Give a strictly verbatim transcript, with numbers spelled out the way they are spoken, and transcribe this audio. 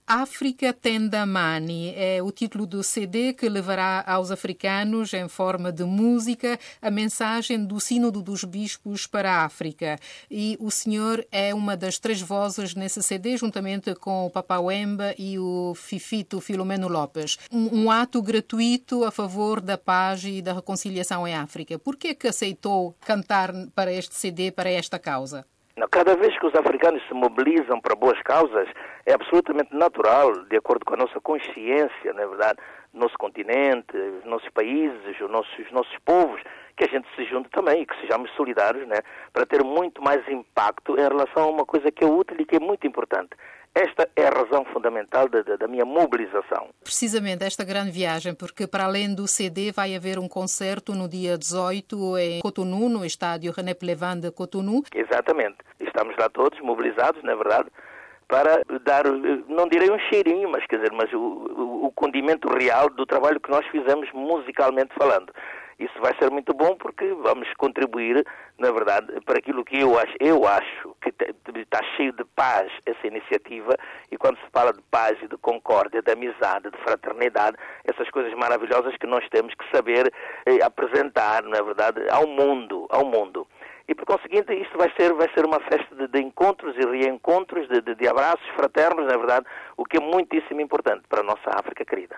África Tendamani é o título do C D que levará aos africanos, em forma de música, a mensagem do Sínodo dos Bispos para a África. E o senhor é uma das três vozes nesse C D, juntamente com o Papa Wemba e o Fifito Filomeno Lopes. Um, um ato gratuito a favor da paz e da reconciliação em África. Por que que aceitou cantar para este C D, para esta causa? Cada vez que os africanos se mobilizam para boas causas, é absolutamente natural, de acordo com a nossa consciência, na verdade, nosso continente, os nossos países, os nossos, os nossos povos, que a gente se junte também e que sejamos solidários, né, para ter muito mais impacto em relação a uma coisa que é útil e que é muito importante. Esta é a razão fundamental da, da minha mobilização. Precisamente esta grande viagem, porque para além do C D vai haver um concerto no dia dezoito em Cotonou, no estádio René Plevan de Cotonou. Exatamente. Estamos lá todos mobilizados, na verdade, para dar, não direi um cheirinho, mas quer dizer, mas o, o, o condimento real do trabalho que nós fizemos musicalmente falando. Isso vai ser muito bom porque vamos contribuir, na verdade, para aquilo que eu acho, eu acho que está cheio de paz essa iniciativa, e quando se fala de paz e de concórdia, de amizade, de fraternidade, essas coisas maravilhosas que nós temos que saber eh, apresentar, na verdade, ao mundo, ao mundo. E, por conseguinte, isto vai ser, vai ser uma festa de, de encontros e reencontros, de, de, de abraços fraternos, na verdade, o que é muitíssimo importante para a nossa África querida.